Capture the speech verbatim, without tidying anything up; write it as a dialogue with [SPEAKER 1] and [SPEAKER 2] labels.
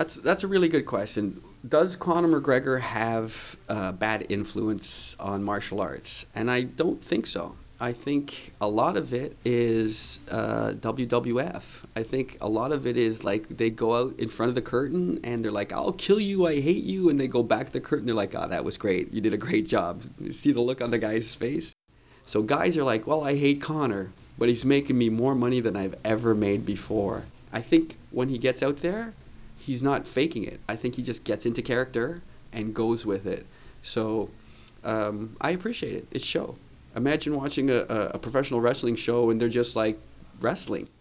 [SPEAKER 1] That's that's a really good question. Does Conor McGregor have a bad influence on martial arts? And I don't think so. I think a lot of it is uh, W W F. I think a lot of it is like they go out in front of the curtain and they're like, "I'll kill you, I hate you," and they go back to the curtain. They're like, "Oh, that was great. You did a great job." You see the look on the guy's face. So guys are like, "Well, I hate Conor, but he's making me more money than I've ever made before." I think when he gets out there, he's not faking it. I think he just gets into character and goes with it. So um, I appreciate it. It's show. Imagine watching a, a, a professional wrestling show and they're just like wrestling.